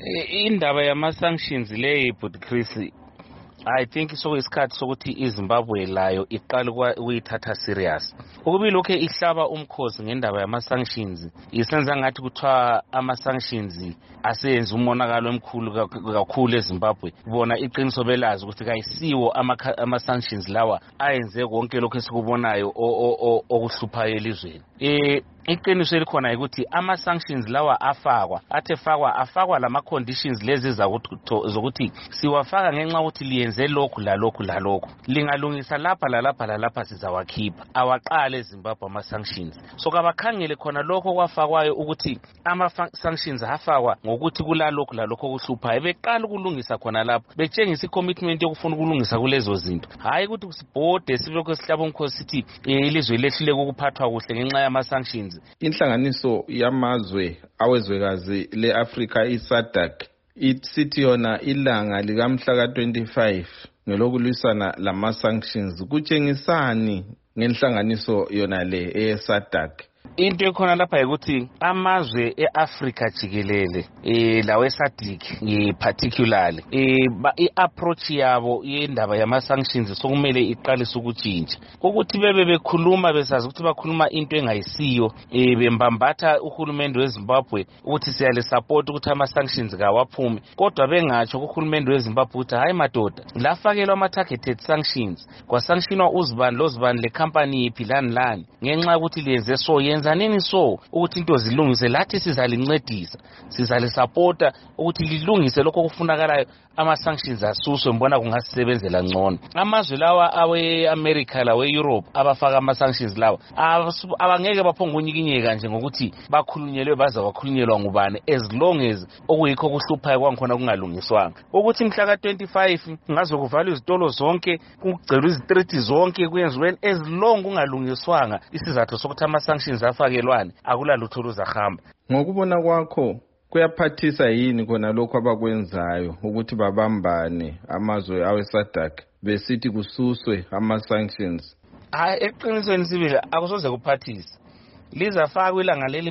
Indaba yama-sanctions le but Chris, I think sokuyisikhathi sokuthi iZimbabwe layo iqala ukuyithatha serious. Ukuba lokho ihlaba umkhosi ngendaba yama-sanctions, isenza ngathi kuthiwa ama-sanctions aseyenza umonakalo omkhulu kakhulu eZimbabwe. Bona iqiniso belazi ukuthi kayisiwo ama-sanctions lawa ayenze konke lokho esikubonayo okuhluphayo elizweni. Iqiniso elikhona ukuthi ama-sanctions lawa afakwa lama-conditions lezi zokuthi siwafaka ngenxa ukuthi liyenze lokhu lalokhu lingalungisa lapha sizawakhipha awaqale eZimbabwe ama-sanctions. So kabakhangele khona lokho kwafakwayo ukuthi ama-sanctions afakwa ngokuthi kulalokhu okuhluphayo beqala ukulungisa khona lapho betshengisa i-commitment yokufuna ukulungisa kulezo zinto, hayi ukuthi sibhode silokho sihlaba umkhosi sithi ilizwe lehlile ukuphathwa kuhle ngenxa yama-sanctions. Inhlanganiso yamazwe awezwekazi le-Afrika i-SADC isithi yona ilanga likamhla ka-25 ngelokulwisana lama-sanctions kutshengisani ngenhlanganiso yona le e-SADC? Into ekhona lapha ukuthi amazwe eAfrika jikelele lawe SADC particularly iapproach yabo yendaba yama-sanctions sokumele iqalise ukutshintsha ukuthi bekhuluma besazi ukuthi bakhuluma into engayisiyo bembambatha uhulumende weZimbabwe ukuthi siyale support ukuthi ama-sanctions kawaphume, kodwa bengatsho kuhulumende weZimbabwe ukuthi hayi madoda lafakelwa ama-targeted sanctions kwasanctionwa uzibani le company yiphi lani ngenxa ukuthi liyenze so yenza nini so ukuthi into zilungise, lathi sizalincedisa sizalisupporta ukuthi lilungise lokho kufunakalayo ama-sanctions asuswe. Mbona kungasebenzela ngcono amazwe lawa awe-America lawe-Europe abafaka ama-sanctions lawa abangeke baphonga unyikinyeka nje ngokuthi bakhulunyelwe baza wakhulunyelwa ngubani as long as okuyikho kuhluphayo kwangikhona kungalungiswanga ukuthi mhla ka-25 ngaze kuvalwe izitolo zonke kugcelwe izitreet zonke kwenziweni as long kungalungiswanga isizathu sokuthi ama-sanctions afakelwane akulalutho oluzahamba. Ngokubona kwakho kuyaphathisa yini khona lokho abakwenzayo ukuthi babambane amazwe awe-SADC besithi kususwe ama-sanctions? Eqinisweni sibili akusoze kuphathisa, lizafakwa ilanga leli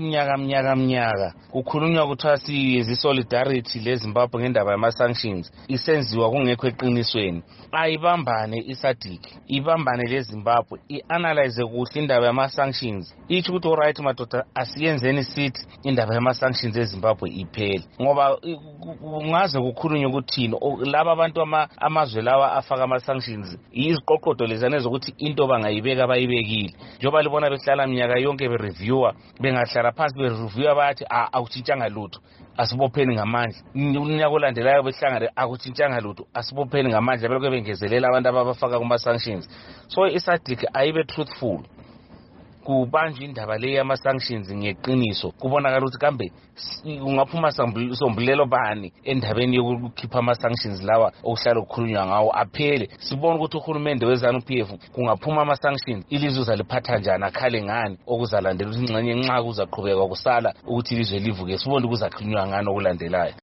minyaka kukhulunywa kuthiwa siyenza solidarity leZimbabwe ngendaba yama-sanctions isenziwa kungekho eqinisweni. Ayibambane iSADC ibambane leZimbabwe ianalyze kuhle indaba yama-sanctions ithi ukuthi alright madoda asiyenzeni sithi indaba yama-sanctions eZimbabwe iphele, ngoba kungaze kukhulunywe ukuthini laba abantu amazwe lawa afaka ama-sanctions iziqoqodo lezane zokuthi into bangayibeka bayibekile njengoba libona behlala minyaka yonke reviewer bengahlala phansi bereviewer bathi awutshintshanga lutho asibopheni ngamandla. Unyaka olandelayo behlangane akutshintshanga lutho asibopheni ngamandla belokho bengezelela abantu abafaka kuma-sanctions. So iSADC ayibe truthful kubanjwe indaba le yama-sanctions ngeqiniso kubonakala ukuthi kambe kungaphuma sombulelo bani endabeni yokukhipha ama-sanctions lawa okuhlala ukukhulunywa ngawo aphele sibone ukuthi uhulumende weZANU-PF kungaphuma ama-sanctions ilizwe uzaliphatha njani akhale ngani okuzalandela ukuthi nxa kuzaqhubeka kusala ukuthi ilizwe livuke sibone ukuzakhulunywa ngani okulandelayo.